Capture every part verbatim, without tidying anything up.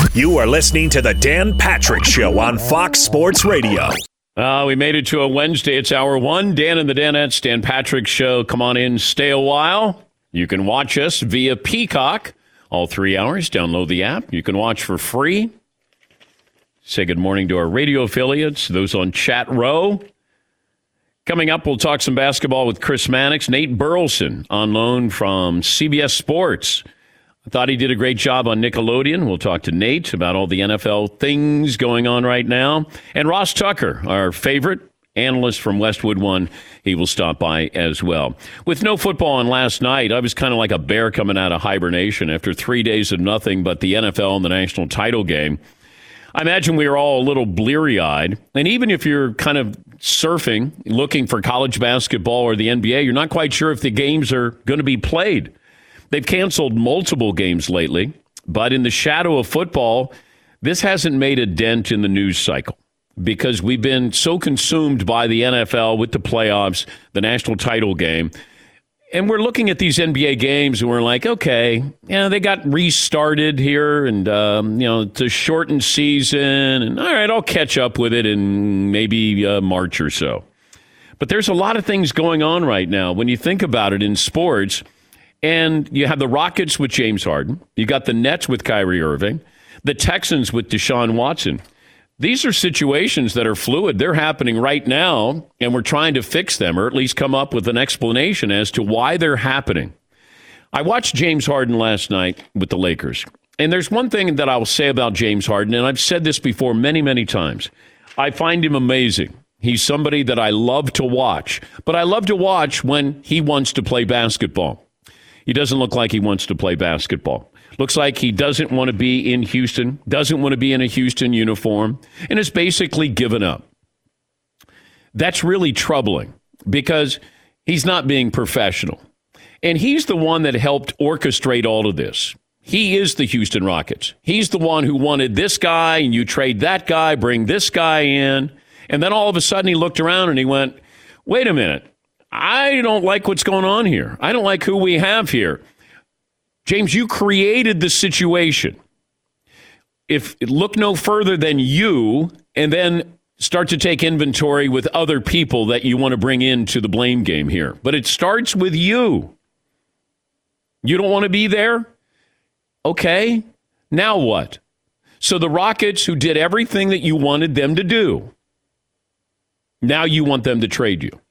You are listening to the Dan Patrick Show on Fox Sports Radio. Uh, we made it to a Wednesday. It's hour one. Dan and the Danettes, Dan Patrick Show. Come on in, stay a while. You can watch us via Peacock all three hours. Download the app. You can watch for free. Say good morning to our radio affiliates, those on Chat Row. Coming up, we'll talk some basketball with Chris Mannix. Nate Burleson on loan from C B S Sports. I thought he did a great job on Nickelodeon. We'll talk to Nate about all the N F L things going on right now. And Ross Tucker, our favorite analyst from Westwood One, he will stop by as well. With no football on last night, I was kind of like a bear coming out of hibernation after three days of nothing but the N F L and the national title game. I imagine we were all a little bleary-eyed. And even if you're kind of surfing, looking for college basketball or the N B A, you're not quite sure if the games are going to be played. They've canceled multiple games lately, but in the shadow of football, this hasn't made a dent in the news cycle because we've been so consumed by the N F L with the playoffs, the national title game. And we're looking at these N B A games and we're like, okay, you know, they got restarted here and, um, you know, it's a shortened season. And all right, I'll catch up with it in maybe uh, March or so. But there's a lot of things going on right now when you think about it in sports. And you have the Rockets with James Harden. You got the Nets with Kyrie Irving. The Texans with Deshaun Watson. These are situations that are fluid. They're happening right now, and we're trying to fix them or at least come up with an explanation as to why they're happening. I watched James Harden last night with the Lakers, and there's one thing that I'll say about James Harden, and I've said this before many, many times. I find him amazing. He's somebody that I love to watch, but I love to watch when he wants to play basketball. He doesn't look like he wants to play basketball. Looks like he doesn't want to be in Houston, doesn't want to be in a Houston uniform, and has basically given up. That's really troubling because he's not being professional. And he's the one that helped orchestrate all of this. He is the Houston Rockets. He's the one who wanted this guy, and you trade that guy, bring this guy in. And then all of a sudden he looked around and he went, wait a minute. I don't like what's going on here. I don't like who we have here. James, you created the situation. If look no further than you, and then start to take inventory with other people that you want to bring into the blame game here. But it starts with you. You don't want to be there? Okay, now what? So the Rockets, who did everything that you wanted them to do, now you want them to trade you.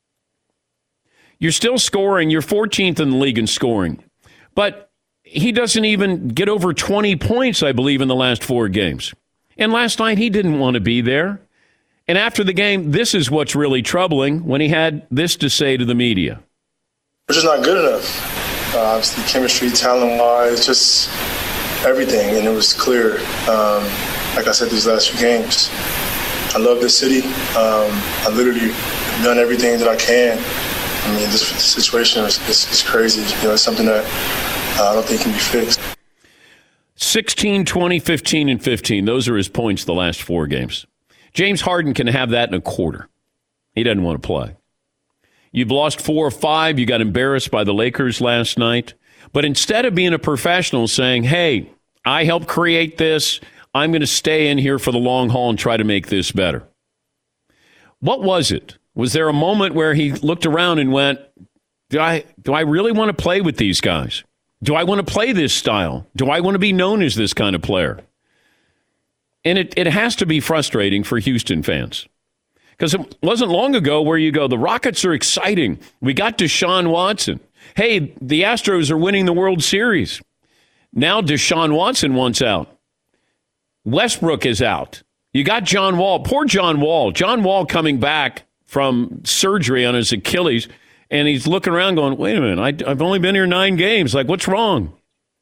You're still scoring. You're fourteenth in the league in scoring. But he doesn't even get over twenty points, I believe, in the last four games. And last night, he didn't want to be there. And after the game, this is what's really troubling when he had this to say to the media. We're just not good enough. Uh, obviously, chemistry, talent-wise, just everything. And it was clear, um, like I said, these last few games. I love this city. Um, I literally have done everything that I can. I mean, this situation is, is, is crazy. You know, it's something that uh, I don't think can be fixed. sixteen, twenty, fifteen, and fifteen. Those are his points the last four games. James Harden can have that in a quarter. He doesn't want to play. You've lost four or five. You got embarrassed by the Lakers last night. But instead of being a professional saying, hey, I helped create this, I'm going to stay in here for the long haul and try to make this better. What was it? Was there a moment where he looked around and went, do I do I really want to play with these guys? Do I want to play this style? Do I want to be known as this kind of player? And it, it has to be frustrating for Houston fans. Because it wasn't long ago where you go, the Rockets are exciting. We got Deshaun Watson. Hey, the Astros are winning the World Series. Now Deshaun Watson wants out. Westbrook is out. You got John Wall. Poor John Wall. John Wall coming back from surgery on his Achilles, and he's looking around going, wait a minute, I, I've only been here nine games. Like, what's wrong?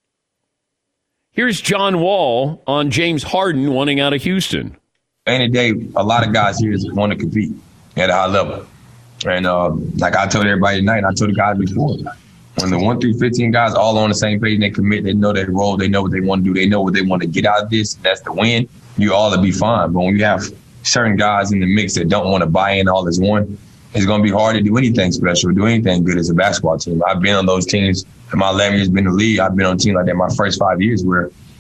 Here's John Wall on James Harden wanting out of Houston. At the end of the day, a lot of guys here want to compete at a high level. And uh, like I told everybody tonight, and I told the guys before, when the one through fifteen guys all on the same page and they commit, they know their role, they know what they want to do, they know what they want to get out of this, that's the win, you all will be fine. But when you have certain guys in the mix that don't want to buy in all as one, it's going to be hard to do anything special, do anything good as a basketball team. I've been on those teams in my eleven years been in the league. I've been on teams like that my first five years where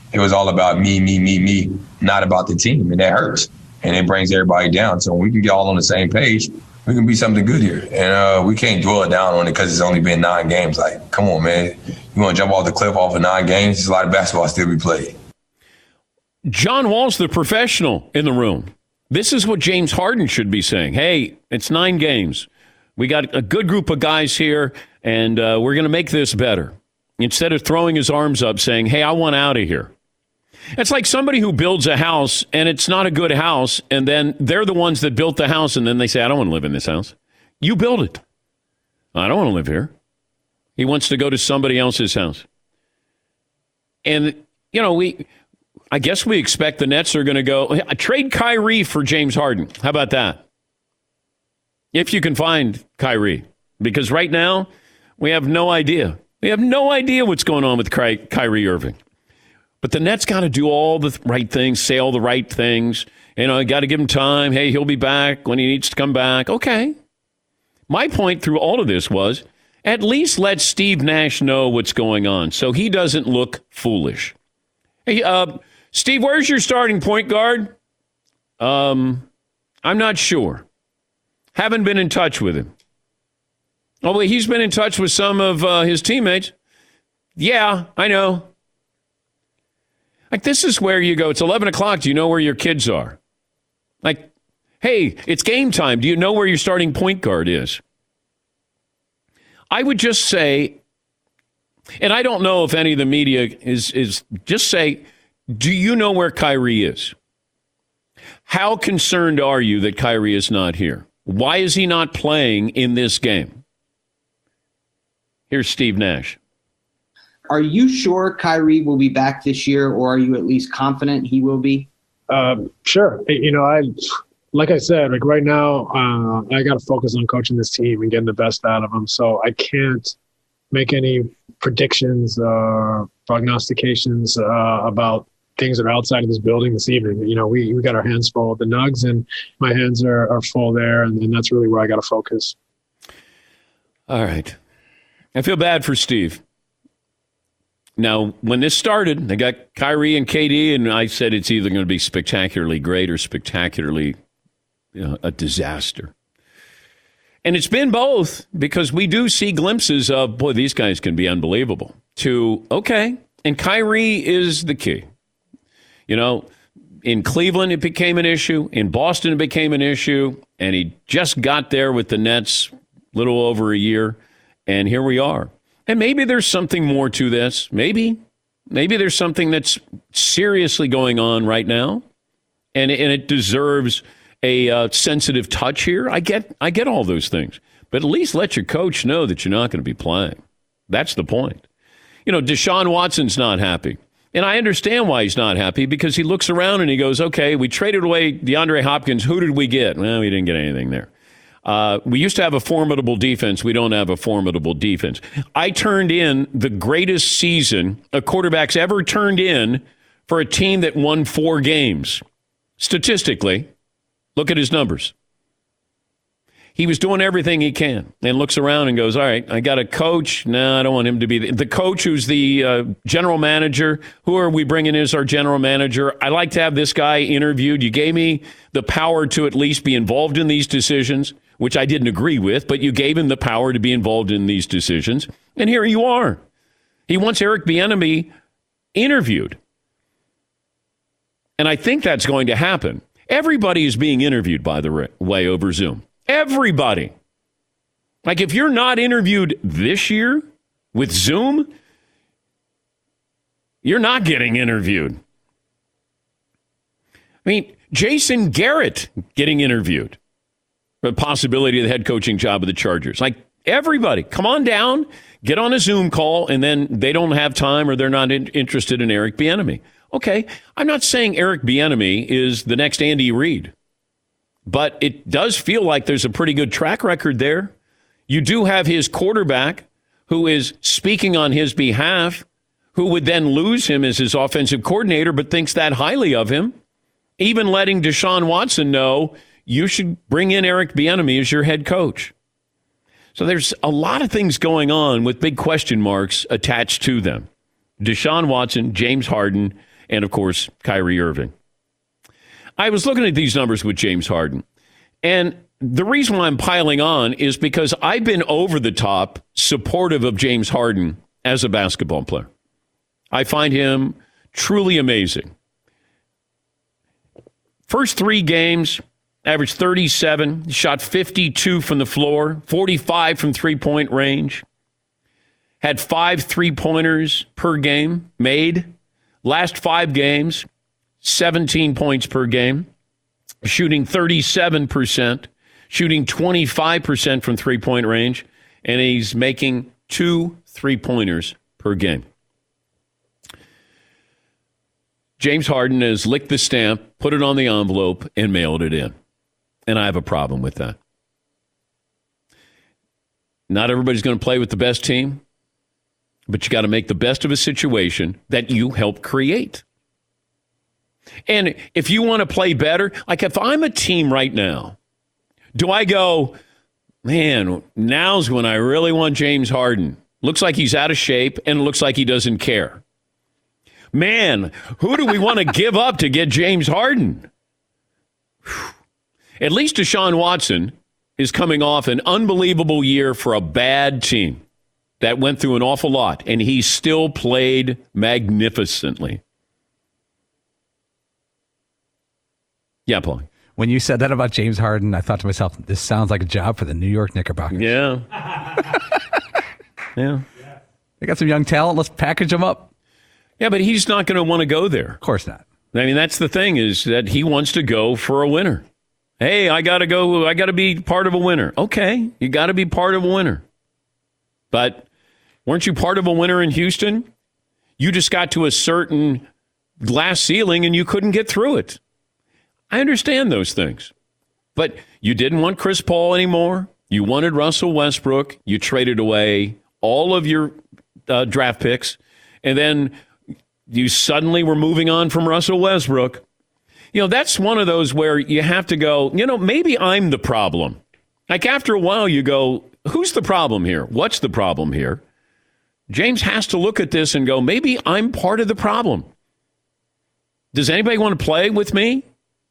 it was all about me, me, me, me, not about the team. And that hurts. And it brings everybody down. So when we can get all on the same page, we can be something good here. And uh, we can't dwell down on it because it's only been nine games. Like, come on, man. You want to jump off the cliff off of nine games? There's a lot of basketball still be played. John Wall's the professional in the room. This is what James Harden should be saying. Hey, it's nine games. We got a good group of guys here, and uh, we're going to make this better. Instead of throwing his arms up saying, hey, I want out of here. It's like somebody who builds a house, and it's not a good house, and then they're the ones that built the house, and then they say, I don't want to live in this house. You build it. I don't want to live here. He wants to go to somebody else's house. And, you know, we, I guess we expect the Nets are going to go, trade Kyrie for James Harden. How about that? If you can find Kyrie. Because right now, we have no idea. We have no idea what's going on with Ky- Kyrie Irving. But the Nets got to do all the right things, say all the right things. You know, got to give him time. Hey, he'll be back when he needs to come back. Okay. My point through all of this was at least let Steve Nash know what's going on so he doesn't look foolish. Hey, uh, Steve, where's your starting point guard? Um, I'm not sure. Haven't been in touch with him. Oh, well, he's been in touch with some of uh, his teammates. Yeah, I know. Like, this is where you go, it's eleven o'clock. Do you know where your kids are? Like, hey, it's game time. Do you know where your starting point guard is? I would just say, and I don't know if any of the media is, is just say, do you know where Kyrie is? How concerned are you that Kyrie is not here? Why is he not playing in this game? Here's Steve Nash. Are you sure Kyrie will be back this year, or are you at least confident he will be? Um, sure. You know, I like I said, like right now, uh, I got to focus on coaching this team and getting the best out of them. So I can't make any predictions or uh, prognostications uh, about things that are outside of this building this evening. You know, we, we got our hands full with the Nugs, and my hands are, are full there, and, and that's really where I got to focus. All right. I feel bad for Steve. Now, when this started, they got Kyrie and K D, and I said it's either going to be spectacularly great or spectacularly, you know, a disaster. And it's been both, because we do see glimpses of, boy, these guys can be unbelievable, to, okay, and Kyrie is the key. You know, in Cleveland, it became an issue. In Boston, it became an issue. And he just got there with the Nets a little over a year. And here we are. And maybe there's something more to this. Maybe. Maybe there's something that's seriously going on right now. And, and it deserves a uh, sensitive touch here. I get, I get all those things. But at least let your coach know that you're not going to be playing. That's the point. You know, Deshaun Watson's not happy. And I understand why he's not happy, because he looks around and he goes, okay, we traded away DeAndre Hopkins. Who did we get? Well, we didn't get anything there. Uh, we used to have a formidable defense. We don't have a formidable defense. I turned in the greatest season a quarterback's ever turned in for a team that won four games. Statistically, look at his numbers. He was doing everything he can and looks around and goes, all right, I got a coach. No, I don't want him to be the, the coach who's the uh, general manager. Who are we bringing in as our general manager? I like to have this guy interviewed. You gave me the power to at least be involved in these decisions, which I didn't agree with, but you gave him the power to be involved in these decisions. And here you are. He wants Eric Bieniemy interviewed. And I think that's going to happen. Everybody is being interviewed, by the way, over Zoom. Everybody. Like, if you're not interviewed this year with Zoom, you're not getting interviewed. I mean, Jason Garrett getting interviewed. The possibility of the head coaching job of the Chargers. Like, everybody, come on down, get on a Zoom call, and then they don't have time or they're not in- interested in Eric Bieniemy. Okay, I'm not saying Eric Bieniemy is the next Andy Reid, but it does feel like there's a pretty good track record there. You do have his quarterback who is speaking on his behalf, who would then lose him as his offensive coordinator, but thinks that highly of him. Even letting Deshaun Watson know, you should bring in Eric Bieniemy as your head coach. So there's a lot of things going on with big question marks attached to them. Deshaun Watson, James Harden, and, of course, Kyrie Irving. I was looking at these numbers with James Harden, and the reason why I'm piling on is because I've been over the top supportive of James Harden as a basketball player. I find him truly amazing. First three games, averaged thirty-seven, shot fifty-two from the floor, forty-five from three-point range, had five three-pointers per game made. Last five games, seventeen points per game, shooting thirty-seven percent. Shooting twenty-five percent from three-point range, and he's making two three-pointers per game. James Harden has licked the stamp, put it on the envelope, and mailed it in. And I have a problem with that. Not everybody's going to play with the best team, but you got to make the best of a situation that you help create. And if you want to play better, like if I'm a team right now, do I go, man, now's when I really want James Harden. Looks like he's out of shape and looks like he doesn't care. Man, who do we want to give up to get James Harden? Whew. At least Deshaun Watson is coming off an unbelievable year for a bad team that went through an awful lot, and he still played magnificently. Yeah, Paul. When you said that about James Harden, I thought to myself, this sounds like a job for the New York Knickerbockers. Yeah. yeah. They got some young talent. Let's package them up. Yeah, but he's not going to want to go there. Of course not. I mean, that's the thing, is that he wants to go for a winner. Hey, I got to go. I got to be part of a winner. Okay, you got to be part of a winner. But weren't you part of a winner in Houston? You just got to a certain glass ceiling and you couldn't get through it. I understand those things. But you didn't want Chris Paul anymore. You wanted Russell Westbrook. You traded away all of your uh, draft picks. And then you suddenly were moving on from Russell Westbrook. You know, that's one of those where you have to go, you know, maybe I'm the problem. Like after a while you go, who's the problem here? What's the problem here? James has to look at this and go, maybe I'm part of the problem. Does anybody want to play with me?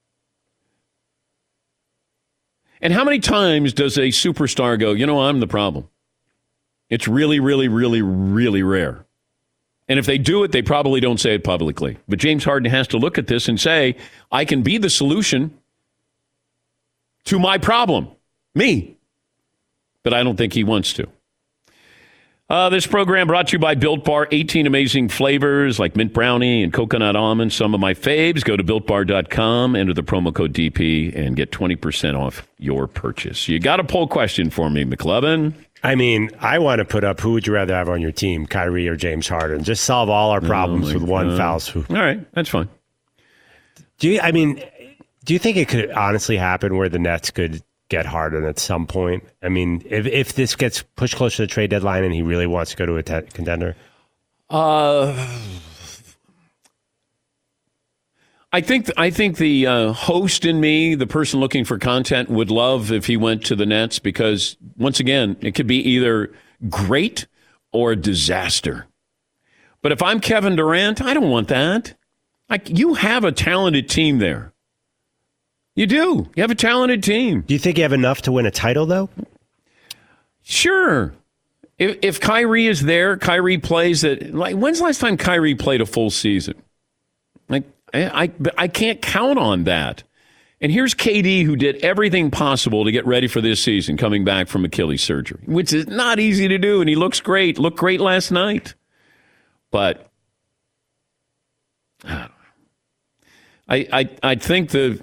And how many times does a superstar go, you know, I'm the problem? It's really, really, really, really rare. And if they do it, they probably don't say it publicly. But James Harden has to look at this and say, I can be the solution to my problem. Me. But I don't think he wants to. Uh, this program brought to you by Built Bar. eighteen amazing flavors like mint brownie and coconut almond. Some of my faves. Go to built bar dot com, enter the promo code D P, and get twenty percent off your purchase. You got a poll question for me, McLovin? I mean, I want to put up, who would you rather have on your team, Kyrie or James Harden? Just solve all our problems oh with one God. foul swoop. All right, that's fine. Do you, I mean, do you think it could honestly happen where the Nets could get Harden at some point? I mean, if if this gets pushed closer to the trade deadline and he really wants to go to a te- contender? Uh, I think I think the uh, host in me, the person looking for content, would love if he went to the Nets because, once again, it could be either great or a disaster. But if I'm Kevin Durant, I don't want that. Like, you have a talented team there. You do. You have a talented team. Do you think you have enough to win a title, though? Sure. If if Kyrie is there, Kyrie plays it. Like, when's the last time Kyrie played a full season? Like, I, I, I can't count on that. And here's K D, who did everything possible to get ready for this season, coming back from Achilles surgery, which is not easy to do. And he looks great. Looked great last night. But I don't know. I, I, I think the...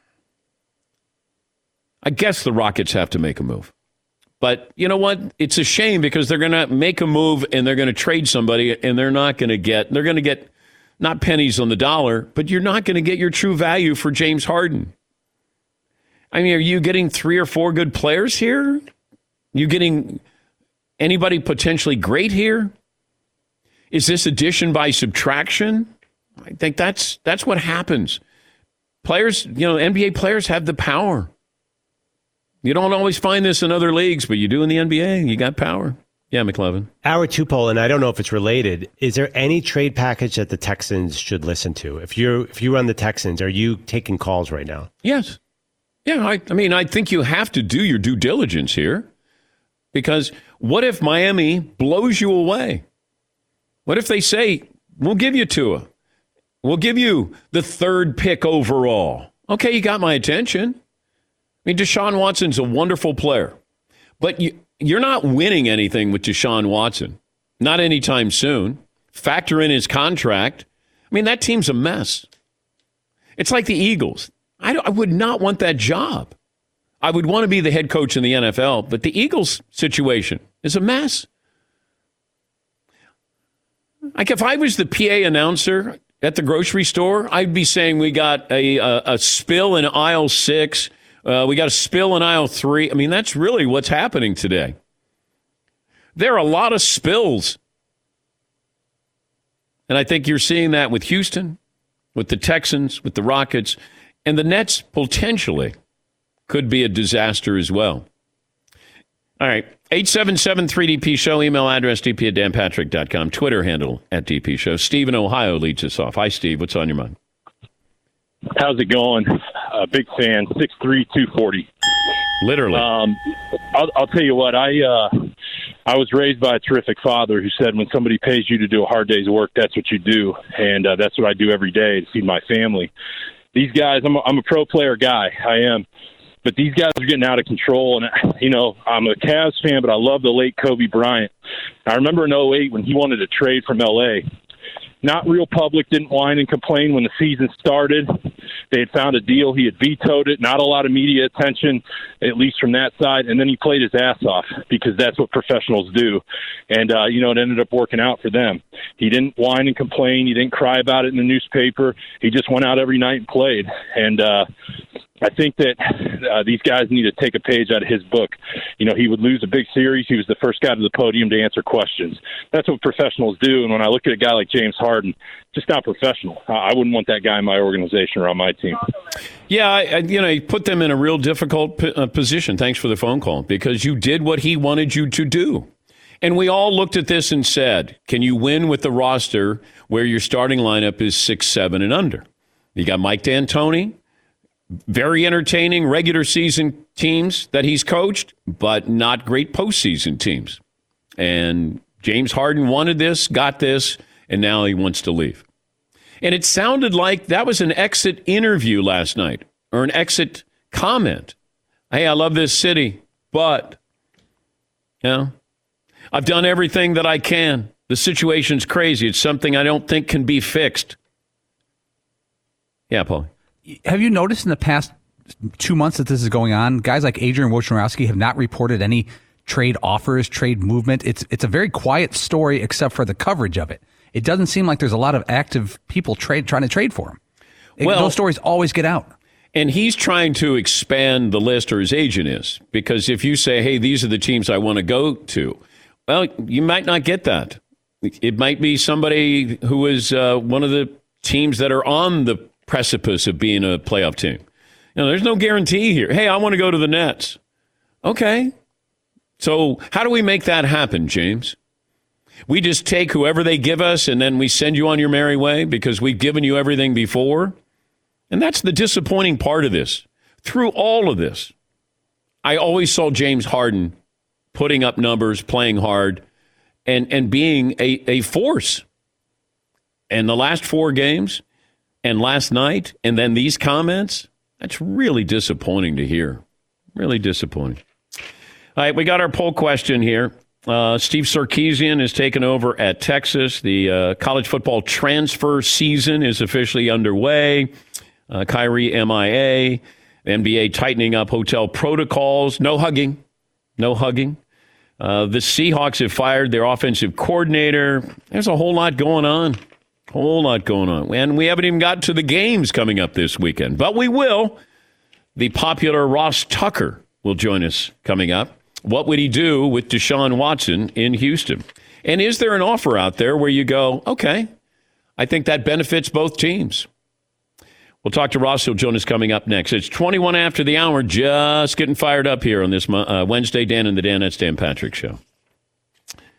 I guess the Rockets have to make a move. But you know what? It's a shame because they're going to make a move and they're going to trade somebody and they're not going to get, they're going to get not pennies on the dollar, but you're not going to get your true value for James Harden. I mean, are you getting three or four good players here? You getting anybody potentially great here? Is this addition by subtraction? I think that's that's what happens. Players, you know, N B A players have the power. You don't always find this in other leagues, but you do in the N B A. You got power. Yeah, McLevin. Hour two poll, and I don't know if it's related. Is there any trade package that the Texans should listen to? If you if you run the Texans, are you taking calls right now? Yes. Yeah, I, I mean, I think you have to do your due diligence here. Because what if Miami blows you away? What if they say, we'll give you Tua. We'll give you the third pick overall. Okay, you got my attention. I mean, Deshaun Watson's a wonderful player. But you, you're not winning anything with Deshaun Watson. Not anytime soon. Factor in his contract. I mean, that team's a mess. It's like the Eagles. I, don't, I would not want that job. I would want to be the head coach in the N F L, but the Eagles situation is a mess. Like if I was the P A announcer at the grocery store, I'd be saying we got a, a, a spill in aisle six. Uh, we got a spill in aisle three. I mean, that's really what's happening today. There are a lot of spills. And I think you're seeing that with Houston, with the Texans, with the Rockets, and the Nets potentially could be a disaster as well. All right. eight seven seven three D P show. Email address d p at dan patrick dot com. Twitter handle at D P show. Steve in Ohio leads us off. Hi, Steve. What's on your mind? How's it going? Uh, big fan. six three, two forty. Literally. Um, I'll, I'll tell you what. I uh, I was raised by a terrific father who said when somebody pays you to do a hard day's work, that's what you do. And uh, that's what I do every day to feed my family. These guys, I'm a, I'm a pro player guy. I am. But these guys are getting out of control. And, you know, I'm a Cavs fan, but I love the late Kobe Bryant. I remember in oh eight when he wanted to trade from L A. Not real public, didn't whine and complain when the season started. They had found a deal. He had vetoed it. Not a lot of media attention, at least from that side. And then he played his ass off because that's what professionals do. And, uh, you know, it ended up working out for them. He didn't whine and complain. He didn't cry about it in the newspaper. He just went out every night and played. And, uh, I think that uh, these guys need to take a page out of his book. You know, he would lose a big series. He was the first guy to the podium to answer questions. That's what professionals do. And when I look at a guy like James Harden, just not professional. I wouldn't want that guy in my organization or on my team. Yeah, I, I, you know, you put them in a real difficult p- uh, position. Thanks for the phone call, because you did what he wanted you to do. And we all looked at this and said, can you win with the roster where your starting lineup is six, seven, and under? You got Mike D'Antoni. Very entertaining regular season teams that he's coached, but not great postseason teams. And James Harden wanted this, got this, and now he wants to leave. And it sounded like that was an exit interview last night, or an exit comment. Hey, I love this city, but, you know, I've done everything that I can. The situation's crazy. It's something I don't think can be fixed. Yeah, Paul. Have you noticed in the past two months that this is going on, guys like Adrian Wojnarowski have not reported any trade offers, trade movement? It's it's a very quiet story except for the coverage of it. It doesn't seem like there's a lot of active people trade trying to trade for him. It, well, those stories always get out. And he's trying to expand the list, or his agent is, because if you say, hey, these are the teams I want to go to, well, you might not get that. It might be somebody who is uh, one of the teams that are on the precipice of being a playoff team. You know, there's no guarantee here. Hey, I want to go to the Nets. Okay. So how do we make that happen, James? We just take whoever they give us and then we send you on your merry way because we've given you everything before? And that's the disappointing part of this. Through all of this, I always saw James Harden putting up numbers, playing hard, and, and being a, a force. And the last four games, and last night, and then these comments, that's really disappointing to hear. Really disappointing. All right, we got our poll question here. Uh, Steve Sarkisian has taken over at Texas. The uh, college football transfer season is officially underway. Uh, Kyrie M I A. The N B A tightening up hotel protocols. No hugging. No hugging. Uh, the Seahawks have fired their offensive coordinator. There's a whole lot going on. Whole lot going on. And we haven't even got to the games coming up this weekend. But we will. The popular Ross Tucker will join us coming up. What would he do with Deshaun Watson in Houston? And is there an offer out there where you go, okay, I think that benefits both teams? We'll talk to Ross. He'll join us coming up next. It's twenty-one after the hour. Just getting fired up here on this uh, Wednesday. Dan and the Dan, that's Dan Patrick Show.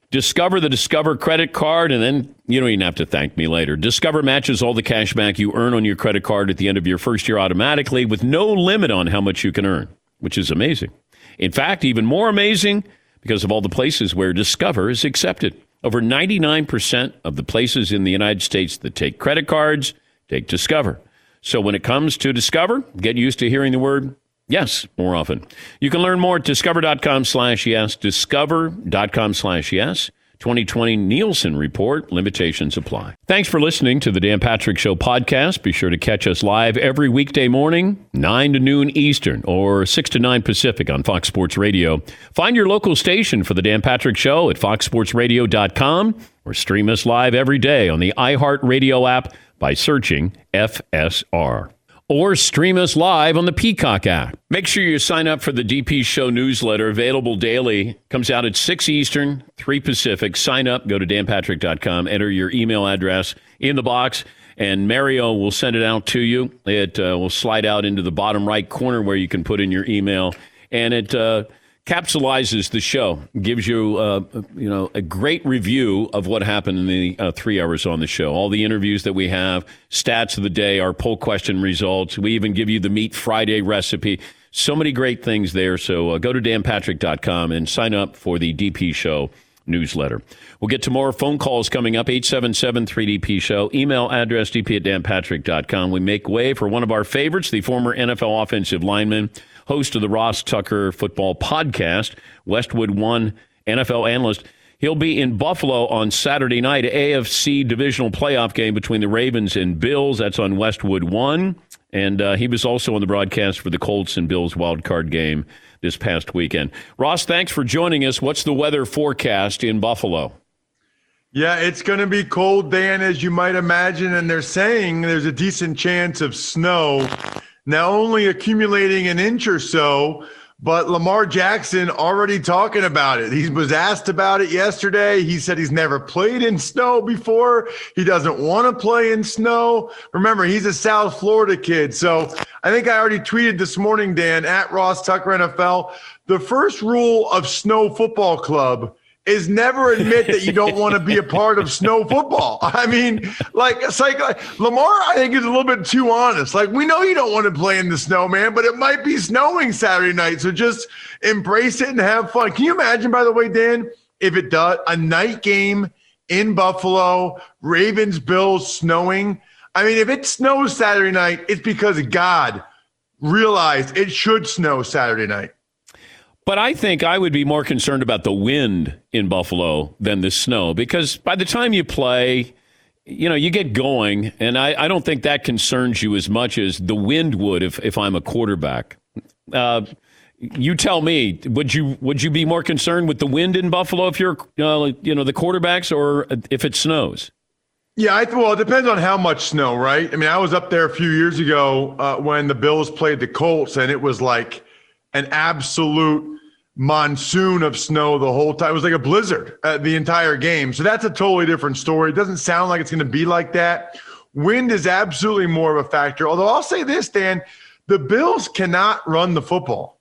Discover the Discover credit card, and then you don't even have to thank me later. Discover matches all the cash back you earn on your credit card at the end of your first year automatically with no limit on how much you can earn, which is amazing. In fact, even more amazing because of all the places where Discover is accepted. Over ninety-nine percent of the places in the United States that take credit cards take Discover. So when it comes to Discover, get used to hearing the word yes more often. You can learn more at discover.com slash yes, discover.com slash yes. twenty twenty Nielsen Report. Limitations apply. Thanks for listening to the Dan Patrick Show podcast. Be sure to catch us live every weekday morning, nine to noon Eastern or six to nine Pacific on Fox Sports Radio. Find your local station for the Dan Patrick Show at fox sports radio dot com or stream us live every day on the iHeartRadio app by searching F S R. Or stream us live on the Peacock app. Make sure you sign up for the D P Show newsletter, available daily. Comes out at six Eastern, three Pacific. Sign up, go to dan patrick dot com, enter your email address in the box, and Mario will send it out to you. It uh, will slide out into the bottom right corner where you can put in your email, and it uh, capsulizes the show, gives you uh, you know a great review of what happened in the uh, three hours on the show. All the interviews that we have, stats of the day, our poll question results. We even give you the Meat Friday recipe. So many great things there. So uh, go to dan patrick dot com and sign up for the D P Show newsletter. We'll get to more phone calls coming up, eight seven seven three D P show. Email address d p at dan patrick dot com. We make way for one of our favorites, the former N F L offensive lineman, host of the Ross Tucker Football Podcast, Westwood One N F L analyst. He'll be in Buffalo on Saturday night, A F C divisional playoff game between the Ravens and Bills. That's on Westwood One. And uh, he was also on the broadcast for the Colts and Bills wild card game this past weekend. Ross, thanks for joining us. What's the weather forecast in Buffalo? Yeah, it's going to be cold, Dan, as you might imagine. And they're saying there's a decent chance of snow, now only accumulating an inch or so, but Lamar Jackson already talking about it. He was asked about it yesterday. He said he's never played in snow before. He doesn't want to play in snow. Remember, he's a South Florida kid. So I think I already tweeted this morning, Dan, at Ross Tucker N F L, the first rule of Snow Football Club is never admit that you don't want to be a part of snow football. I mean, like, it's like, like Lamar, I think, is a little bit too honest. Like, we know you don't want to play in the snow, man, but it might be snowing Saturday night. So just embrace it and have fun. Can you imagine, by the way, Dan, if it does, a night game in Buffalo, Ravens, Bills snowing? I mean, if it snows Saturday night, it's because God realized it should snow Saturday night. But I think I would be more concerned about the wind in Buffalo than the snow, because by the time you play, you know, you get going, and I, I don't think that concerns you as much as the wind would if, if I'm a quarterback. Uh, you tell me, would you would you be more concerned with the wind in Buffalo if you're, uh, you know, the quarterbacks, or if it snows? Yeah, I, well, it depends on how much snow, right? I mean, I was up there a few years ago uh, when the Bills played the Colts, and it was like an absolute monsoon of snow the whole time. It was like a blizzard uh, the entire game. So that's a totally different story. It doesn't sound like it's going to be like that. Wind is absolutely more of a factor. Although I'll say this, Dan, the Bills cannot run the football.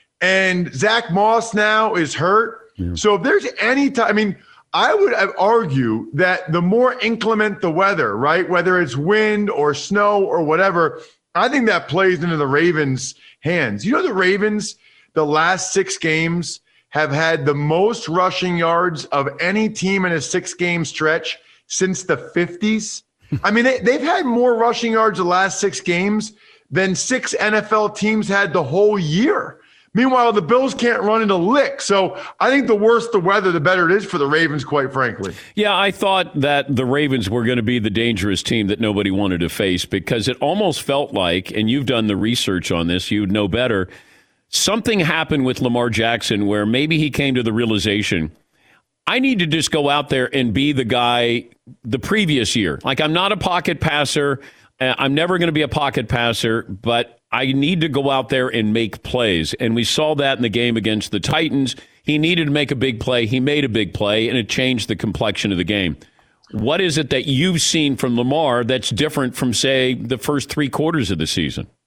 And Zach Moss now is hurt. Yeah. So if there's any time, I mean, I would argue that the more inclement the weather, right, whether it's wind or snow or whatever, I think that plays into the Ravens' hands. You know, the Ravens, the last six games, have had the most rushing yards of any team in a six-game stretch since the fifties. I mean, they, they've had more rushing yards the last six games than six N F L teams had the whole year. Meanwhile, the Bills can't run in a lick. So I think the worse the weather, the better it is for the Ravens, quite frankly. Yeah, I thought that the Ravens were going to be the dangerous team that nobody wanted to face, because it almost felt like, and you've done the research on this, you'd know better, something happened with Lamar Jackson where maybe he came to the realization, I need to just go out there and be the guy the previous year. Like, I'm not a pocket passer. I'm never going to be a pocket passer, but I need to go out there and make plays. And we saw that in the game against the Titans. He needed to make a big play. He made a big play, and it changed the complexion of the game. What is it that you've seen from Lamar that's different from, say, the first three quarters of the season?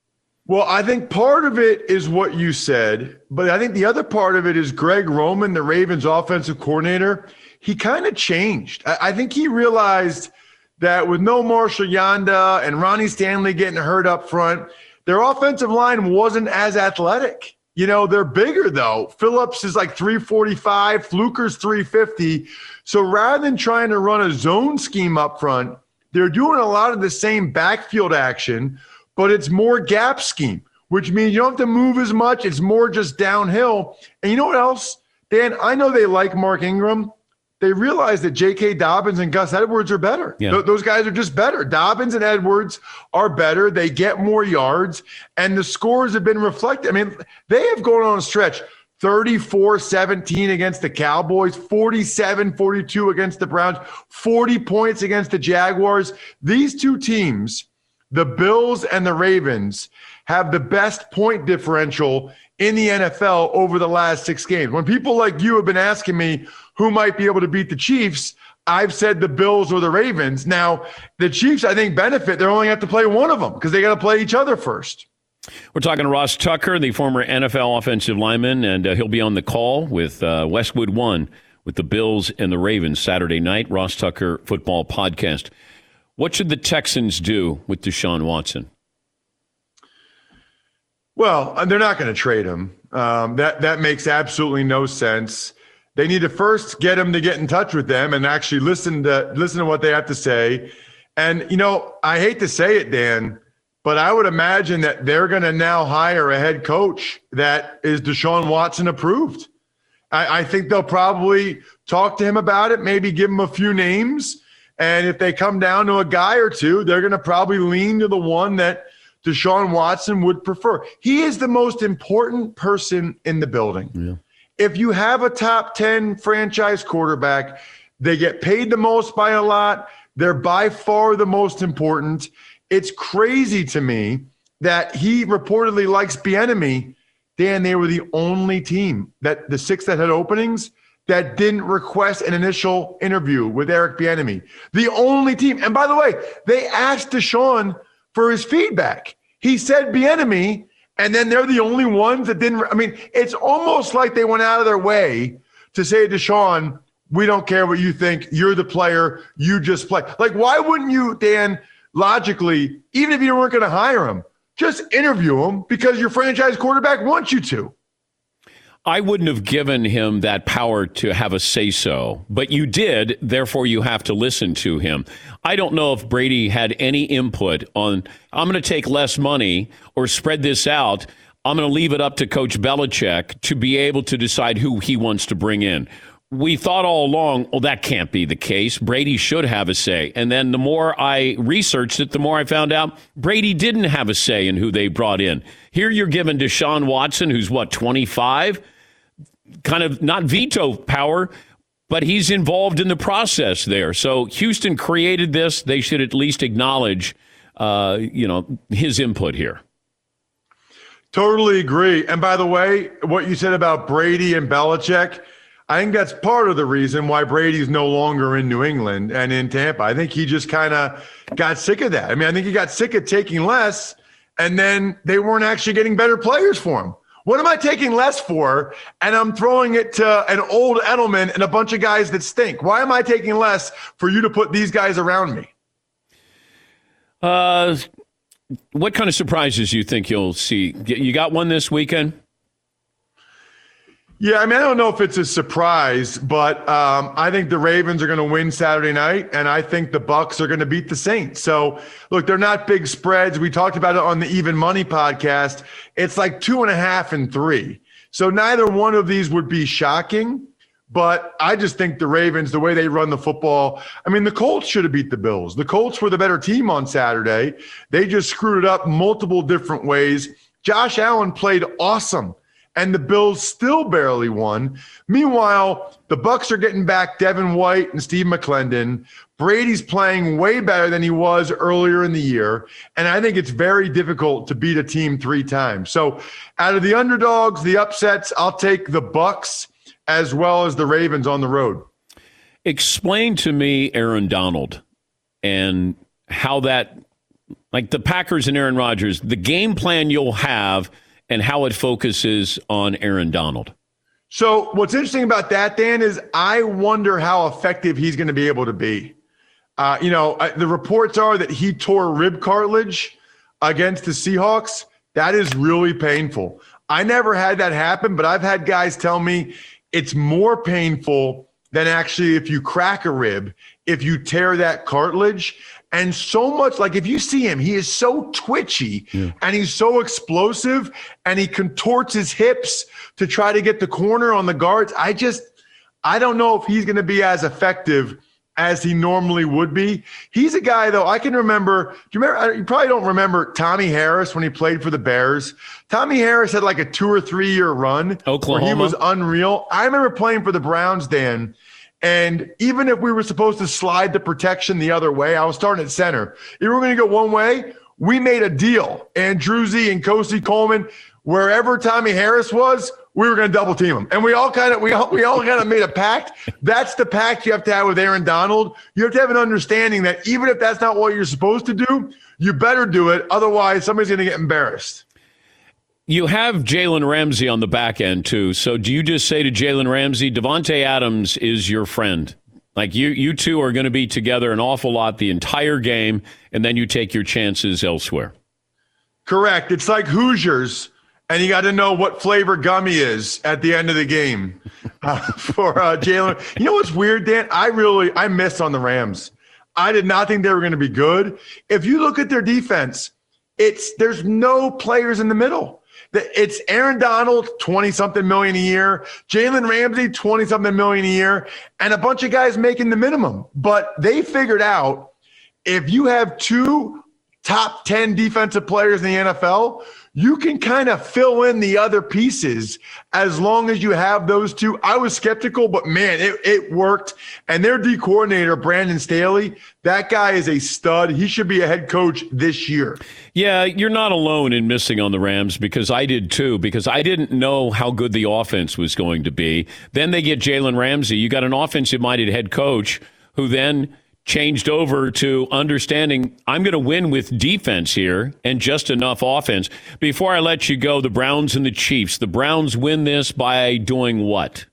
Well, I think part of it is what you said, but I think the other part of it is Greg Roman, the Ravens offensive coordinator. He kind of changed. I, I think he realized that with no Marshall Yanda and Ronnie Stanley getting hurt up front, their offensive line wasn't as athletic. You know, they're bigger, though. Phillips is like three forty-five, Fluker's three fifty. So rather than trying to run a zone scheme up front, they're doing a lot of the same backfield action, but it's more gap scheme, which means you don't have to move as much. It's more just downhill. And you know what else, Dan? I know they like Mark Ingram. They realize that J K. Dobbins and Gus Edwards are better. Yeah. Th- those guys are just better. Dobbins and Edwards are better. They get more yards, and the scores have been reflected. I mean, they have gone on a stretch, thirty-four seventeen against the Cowboys, forty-seven forty-two against the Browns, forty points against the Jaguars. These two teams, the Bills and the Ravens, have the best point differential in the N F L over the last six games. When people like you have been asking me who might be able to beat the Chiefs, I've said the Bills or the Ravens. Now, the Chiefs, I think, benefit. They only have to play one of them because they got to play each other first. We're talking to Ross Tucker, the former N F L offensive lineman, and uh, he'll be on the call with uh, Westwood One with the Bills and the Ravens Saturday night. Ross Tucker Football Podcast. What should the Texans do with Deshaun Watson? Well, they're not going to trade him. Um, that that makes absolutely no sense. They need to first get him to get in touch with them and actually listen to listen to what they have to say. And, you know, I hate to say it, Dan, but I would imagine that they're going to now hire a head coach that is Deshaun Watson approved. I, I think they'll probably talk to him about it, maybe give him a few names. And if they come down to a guy or two, they're going to probably lean to the one that Deshaun Watson would prefer. He is the most important person in the building. Yeah. If you have a top ten franchise quarterback, they get paid the most by a lot. They're by far the most important. It's crazy to me that he reportedly likes Bieniemy. Dan, they were the only team, that the six that had openings, that didn't request an initial interview with Eric Bieniemy. The only team. And by the way, they asked Deshaun for his feedback. He said Bieniemy, and then they're the only ones that didn't. I mean, it's almost like they went out of their way to say to Deshaun, we don't care what you think. You're the player. You just play. Like, why wouldn't you, Dan, logically, even if you weren't going to hire him, just interview him because your franchise quarterback wants you to? I wouldn't have given him that power to have a say-so, but you did, therefore you have to listen to him. I don't know if Brady had any input on, I'm going to take less money or spread this out. I'm going to leave it up to Coach Belichick to be able to decide who he wants to bring in. We thought all along, well, that can't be the case. Brady should have a say. And then the more I researched it, the more I found out Brady didn't have a say in who they brought in. Here you're giving Deshaun Watson, who's what, twenty-five? Kind of not veto power, but he's involved in the process there. So Houston created this. They should at least acknowledge, uh, you know, his input here. Totally agree. And by the way, what you said about Brady and Belichick, I think that's part of the reason why Brady's no longer in New England and in Tampa. I think he just kind of got sick of that. I mean, I think he got sick of taking less, and then they weren't actually getting better players for him. What am I taking less for? And I'm throwing it to an old Edelman and a bunch of guys that stink. Why am I taking less for you to put these guys around me? Uh, what kind of surprises you think you'll see? You got one this weekend? Yeah, I mean, I don't know if it's a surprise, but um, I think the Ravens are going to win Saturday night, and I think the Bucs are going to beat the Saints. So, look, they're not big spreads. We talked about it on the Even Money podcast. It's like two and a half and three. So neither one of these would be shocking, but I just think the Ravens, the way they run the football, I mean, the Colts should have beat the Bills. The Colts were the better team on Saturday. They just screwed it up multiple different ways. Josh Allen played awesome, and the Bills still barely won. Meanwhile, the Bucs are getting back Devin White and Steve McClendon. Brady's playing way better than he was earlier in the year, and I think it's very difficult to beat a team three times. So out of the underdogs, the upsets, I'll take the Bucs as well as the Ravens on the road. Explain to me Aaron Donald and how that Like the Packers and Aaron Rodgers, the game plan you'll have and how it focuses on Aaron Donald. So what's interesting about that, Dan, is I wonder how effective he's going to be able to be. Uh, you know, uh, the reports are that he tore rib cartilage against the Seahawks. That is really painful. I never had that happen, but I've had guys tell me it's more painful than actually if you crack a rib, if you tear that cartilage. And so much, like if you see him, he is so twitchy yeah. and he's so explosive and he contorts his hips to try to get the corner on the guards. I just, I don't know if he's going to be as effective as he normally would be. He's a guy, though, I can remember, do you remember, you probably don't remember Tommy Harris when he played for the Bears. Tommy Harris had like a two or three year run Oklahoma. where he was unreal. I remember playing for the Browns, Dan. And even if we were supposed to slide the protection the other way, I was starting at center. If we were going to go one way, we made a deal. Andruzzi and Kosi Coleman, wherever Tommy Harris was, we were going to double team him. And we all kind of we all, we all kind of made a pact. That's the pact you have to have with Aaron Donald. You have to have an understanding that even if that's not what you're supposed to do, you better do it. Otherwise, somebody's going to get embarrassed. You have Jalen Ramsey on the back end, too. So do you just say to Jalen Ramsey, Devontae Adams is your friend? Like you you two are going to be together an awful lot the entire game, and then you take your chances elsewhere. Correct. It's like Hoosiers, and you got to know what flavor gummy is at the end of the game uh, for uh, Jalen. You know what's weird, Dan? I really – I missed on the Rams. I did not think they were going to be good. If you look at their defense, it's there's no players in the middle. It's Aaron Donald, twenty-something million a year, Jalen Ramsey, twenty-something million a year, and a bunch of guys making the minimum. But they figured out if you have two top ten defensive players in the N F L, you can kind of fill in the other pieces as long as you have those two. I was skeptical, but man, it, it worked. And their D coordinator, Brandon Staley, that guy is a stud. He should be a head coach this year. Yeah, you're not alone in missing on the Rams because I did too, because I didn't know how good the offense was going to be. Then they get Jalen Ramsey. You got an offensive-minded head coach who then changed over to understanding I'm going to win with defense here and just enough offense. Before I let you go, the Browns and the Chiefs. The Browns win this by doing what?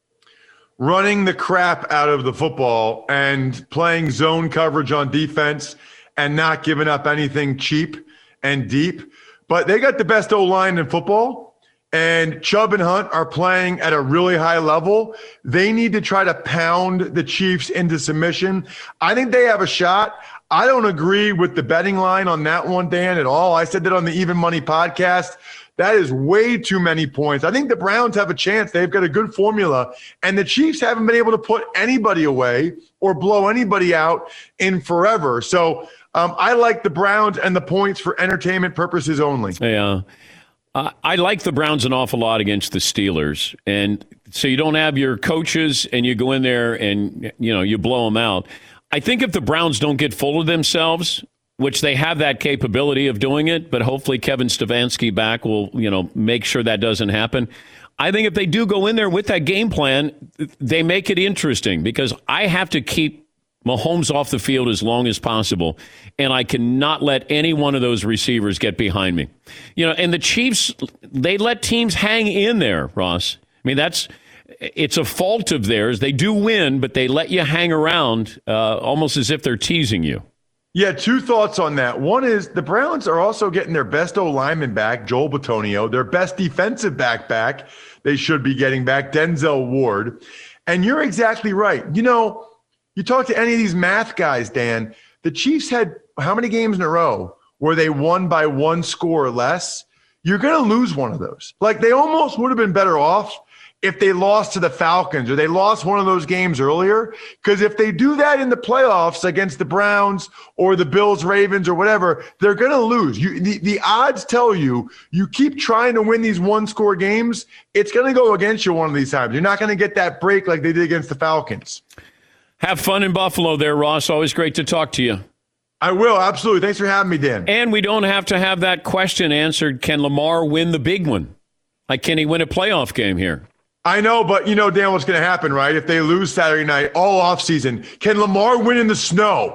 Running the crap out of the football and playing zone coverage on defense and not giving up anything cheap and deep. But they got the best O-line in football. And Chubb and Hunt are playing at a really high level. They need to try to pound the Chiefs into submission. I think they have a shot. I don't agree with the betting line on that one, Dan, at all. I said that on the Even Money podcast. That is way too many points. I think the Browns have a chance. They've got a good formula. And the Chiefs haven't been able to put anybody away or blow anybody out in forever. So um, I like the Browns and the points for entertainment purposes only. Yeah. Uh, I like the Browns an awful lot against the Steelers. And so you don't have your coaches and you go in there and, you know, you blow them out. I think if the Browns don't get full of themselves, which they have that capability of doing it, but hopefully Kevin Stefanski back will, you know, make sure that doesn't happen. I think if they do go in there with that game plan, they make it interesting because I have to keep Mahomes off the field as long as possible, and I cannot let any one of those receivers get behind me. You know, and the Chiefs, they let teams hang in there, Ross. I mean, that's it's a fault of theirs. They do win, but they let you hang around uh, almost as if they're teasing you. Yeah, two thoughts on that. One is the Browns are also getting their best O-lineman back, Joel Bitonio, their best defensive back back. They should be getting back, Denzel Ward. And you're exactly right. You know, you talk to any of these math guys, Dan, the Chiefs had how many games in a row where they won by one score or less? You're going to lose one of those. Like they almost would have been better off if they lost to the Falcons or they lost one of those games earlier. Because if they do that in the playoffs against the Browns or the Bills, Ravens, or whatever, they're going to lose. You, the, the odds tell you, you keep trying to win these one-score games, it's going to go against you one of these times. You're not going to get that break like they did against the Falcons. Have fun in Buffalo there, Ross. Always great to talk to you. I will, absolutely. Thanks for having me, Dan. And we don't have to have that question answered. Can Lamar win the big one? Like, can he win a playoff game here? I know, but you know, Dan, what's going to happen, right? If they lose Saturday night, all offseason, can Lamar win in the snow?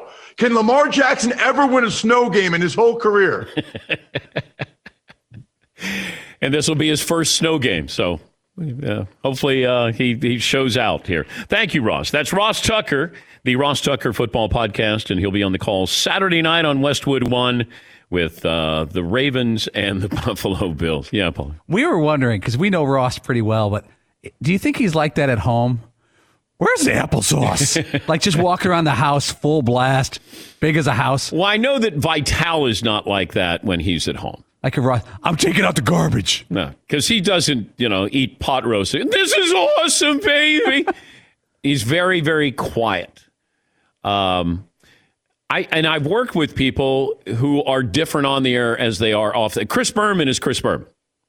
Can Lamar Jackson ever win a snow game in his whole career? And this will be his first snow game, so uh, hopefully uh, he, he shows out here. Thank you, Ross. That's Ross Tucker, the Ross Tucker Football Podcast, and he'll be on the call Saturday night on Westwood One with uh, the Ravens and the Buffalo Bills. Yeah, Paul. We were wondering, because we know Ross pretty well, but do you think he's like that at home? Where's the applesauce? Like just walking around the house full blast, big as a house. Well, I know that Vital is not like that when he's at home. Like a Ross, I'm taking out the garbage. No, because he doesn't, you know, eat pot roast. This is awesome, baby. He's very, very quiet. Um, I and I've worked with people who are different on the air as they are off. The, Chris Berman is Chris Berman.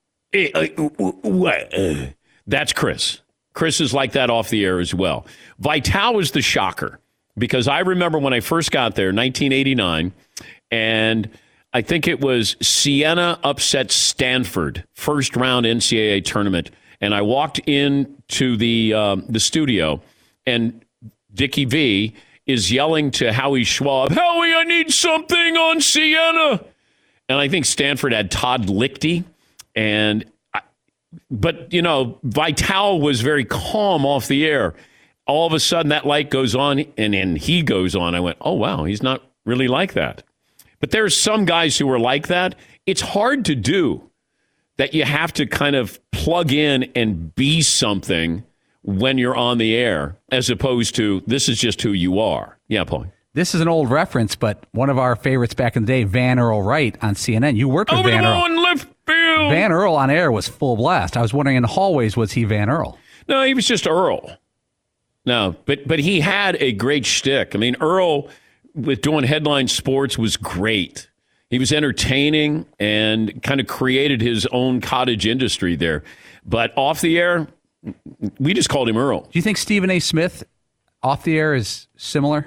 That's Chris. Chris is like that off the air as well. Vital was the shocker because I remember when I first got there, nineteen eighty-nine, and I think it was Siena upset Stanford, first round N C double A tournament. And I walked into the um, the studio, and Dickie V is yelling to Howie Schwab, Howie, I need something on Siena. And I think Stanford had Todd Lichty. And I, but, you know, Vital was very calm off the air. All of a sudden, that light goes on, and then he goes on. I went, oh, wow, he's not really like that. But there's some guys who are like that. It's hard to do that. You have to kind of plug in and be something when you're on the air, as opposed to this is just who you are. Yeah, Paul. This is an old reference, but one of our favorites back in the day, Van Earl Wright on C N N. You worked with Over Van the Earl. one left field. Van Earl on air was full blast. I was wondering in the hallways, was he Van Earl? No, he was just Earl. No, but but he had a great shtick. I mean, Earl, with doing headline sports, was great. He was entertaining and kind of created his own cottage industry there. But off the air, we just called him Earl. Do you think Stephen A. Smith off the air is similar?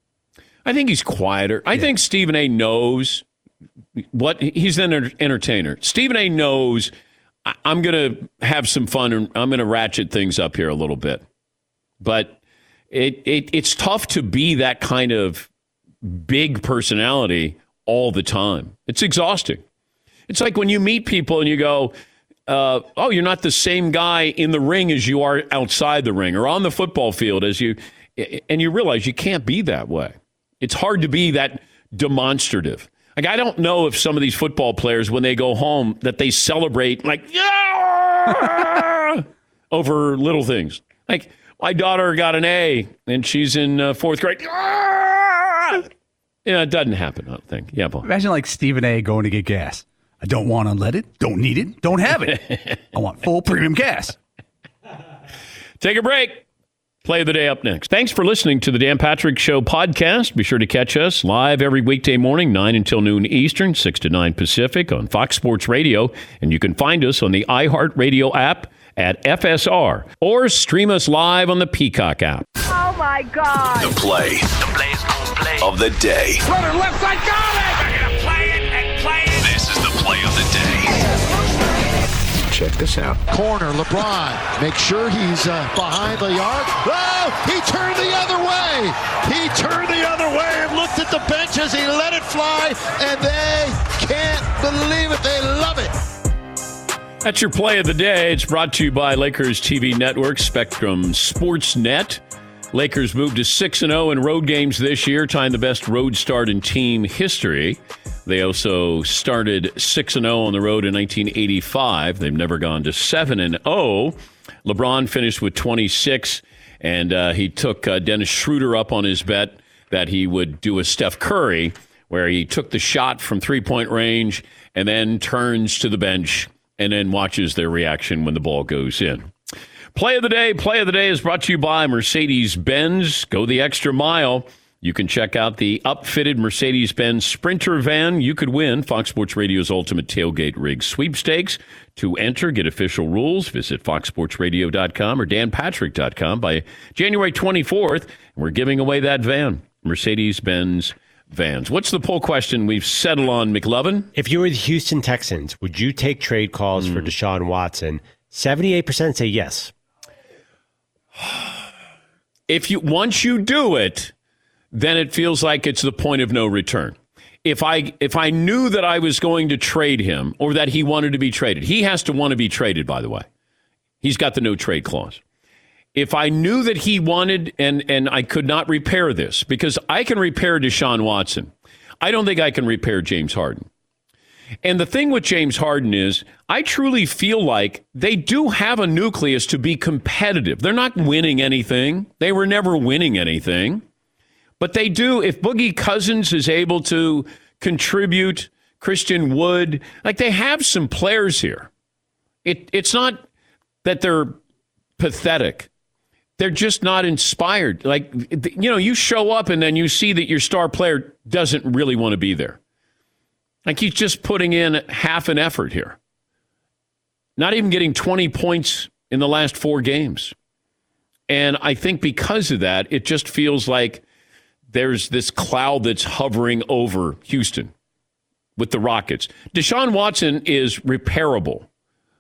I think he's quieter. I yeah. think Stephen A. knows what he's an entertainer. Stephen A. knows I'm going to have some fun and I'm going to ratchet things up here a little bit. But it, it it's tough to be that kind of big personality all the time. It's exhausting. It's like when you meet people and you go, uh, oh, you're not the same guy in the ring as you are outside the ring or on the football field as you, and you realize you can't be that way. It's hard to be that demonstrative. Like, I don't know if some of these football players, when they go home, that they celebrate like, yeah, over little things. Like, my daughter got an A, and she's in uh, fourth grade. Yeah, it doesn't happen, I don't think. Yeah, Paul. Imagine like Stephen A. going to get gas. I don't want unleaded, don't need it, don't have it. I want full premium gas. Take a break. Play of the day up next. Thanks for listening to the Dan Patrick Show podcast. Be sure to catch us live every weekday morning, nine until noon Eastern, six to nine Pacific on Fox Sports Radio. And you can find us on the iHeartRadio app at F S R or stream us live on the Peacock app. Oh, my God. The play, the play's gonna play of the day. Runner left side, got it! They're going to play it and play it. This is the play of the day. Check this out. Corner, LeBron. Make sure he's uh, behind the arc. Oh, he turned the other way. He turned the other way and looked at the bench as he let it fly, and they can't believe it. They love it. That's your play of the day. It's brought to you by Lakers T V network, Spectrum Sports Net. Lakers moved to six and oh in road games this year, tying the best road start in team history. They also started six and oh on the road in nineteen eighty-five. They've never gone to seven and oh. LeBron finished with twenty-six, and uh, he took uh, Dennis Schroeder up on his bet that he would do a Steph Curry, where he took the shot from three-point range and then turns to the bench and then watches their reaction when the ball goes in. Play of the day. Play of the day is brought to you by Mercedes-Benz. Go the extra mile. You can check out the upfitted Mercedes-Benz Sprinter van. You could win Fox Sports Radio's Ultimate Tailgate Rig Sweepstakes. To enter, get official rules, visit fox sports radio dot com or dan patrick dot com by January twenty-fourth. We're giving away that van, Mercedes-Benz vans. What's the poll question we've settled on, McLovin? If you were the Houston Texans, would you take trade calls mm. for Deshaun Watson? seventy-eight percent say yes. If you once you do it, then it feels like it's the point of no return. If I if I knew that I was going to trade him or that he wanted to be traded, he has to want to be traded, by the way. He's got the no trade clause. If I knew that he wanted and, and I could not repair this, because I can repair Deshaun Watson, I don't think I can repair James Harden. And the thing with James Harden is I truly feel like they do have a nucleus to be competitive. They're not winning anything. They were never winning anything. But they do. If Boogie Cousins is able to contribute, Christian Wood, like they have some players here. It, it's not that they're pathetic. They're just not inspired. Like, you know, you show up and then you see that your star player doesn't really want to be there. Like he's just putting in half an effort here. Not even getting twenty points in the last four games. And I think because of that, it just feels like there's this cloud that's hovering over Houston with the Rockets. Deshaun Watson is repairable,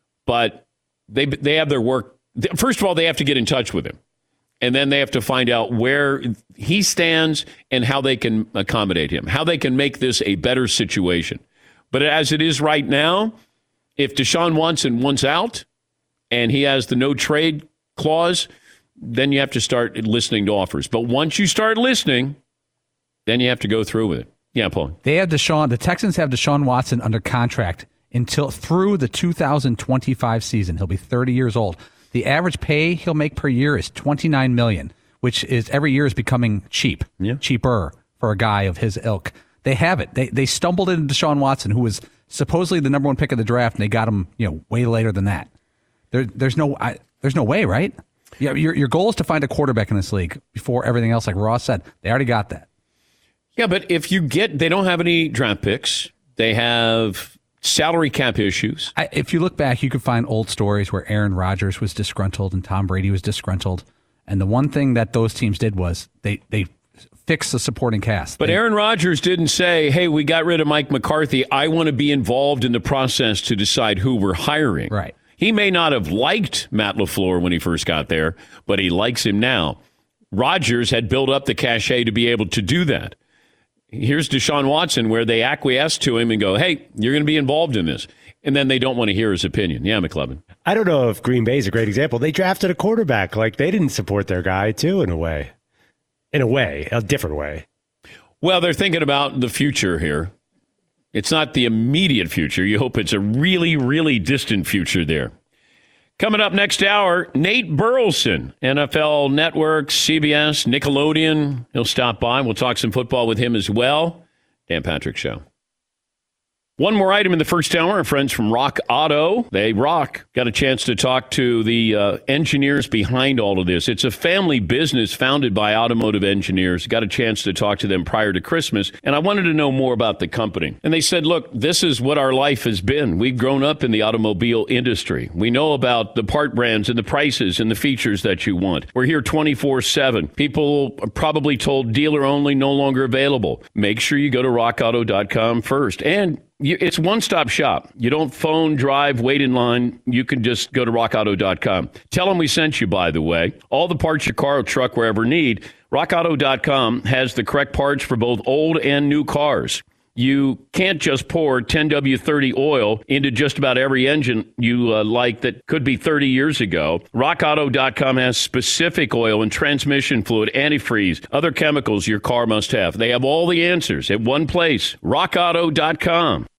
but they they have their work. First of all, they have to get in touch with him. And then they have to find out where he stands and how they can accommodate him, how they can make this a better situation. But as it is right now, if Deshaun Watson wants out and he has the no trade clause, then you have to start listening to offers. But once you start listening, then you have to go through with it. Yeah, Paul. They have Deshaun. The Texans have Deshaun Watson under contract until through the two thousand twenty-five season. He'll be thirty years old. The average pay he'll make per year is twenty-nine million dollars, which is every year is becoming cheap, yeah. cheaper for a guy of his ilk. They have it. They they stumbled into Deshaun Watson, who was supposedly the number one pick of the draft, and they got him, you know, way later than that. There, there's no, I, there's no way, right? Yeah, your your goal is to find a quarterback in this league before everything else. Like Ross said, they already got that. Yeah, but if you get, they don't have any draft picks. They have salary cap issues. I, if you look back, you could find old stories where Aaron Rodgers was disgruntled and Tom Brady was disgruntled. And the one thing that those teams did was they, they fixed the supporting cast. But they, Aaron Rodgers didn't say, hey, we got rid of Mike McCarthy. I want to be involved in the process to decide who we're hiring. Right. He may not have liked Matt LaFleur when he first got there, but he likes him now. Rodgers had built up the cachet to be able to do that. Here's Deshaun Watson, where they acquiesce to him and go, hey, you're going to be involved in this. And then they don't want to hear his opinion. Yeah, McLevin. I don't know if Green Bay is a great example. They drafted a quarterback. Like, they didn't support their guy, too, in a way. In a way, a different way. Well, they're thinking about the future here. It's not the immediate future. You hope it's a really, really distant future there. Coming up next hour, Nate Burleson, N F L Network, C B S, Nickelodeon. He'll stop by. We'll talk some football with him as well. Dan Patrick Show. One more item in the first hour. Our friends from Rock Auto. They rock. Got a chance to talk to the uh, engineers behind all of this. It's a family business founded by automotive engineers. Got a chance to talk to them prior to Christmas, and I wanted to know more about the company. And they said, look, this is what our life has been. We've grown up in the automobile industry. We know about the part brands and the prices and the features that you want. We're here twenty-four seven. People are probably told dealer only, no longer available. Make sure you go to rock auto dot com first. And You, it's one-stop shop. You don't phone, drive, wait in line. You can just go to rock auto dot com. Tell them we sent you, by the way. All the parts your car or truck will ever need. rock auto dot com has the correct parts for both old and new cars. You can't just pour ten W thirty oil into just about every engine you uh, like that could be thirty years ago. rock auto dot com has specific oil and transmission fluid, antifreeze, other chemicals your car must have. They have all the answers at one place, rock auto dot com.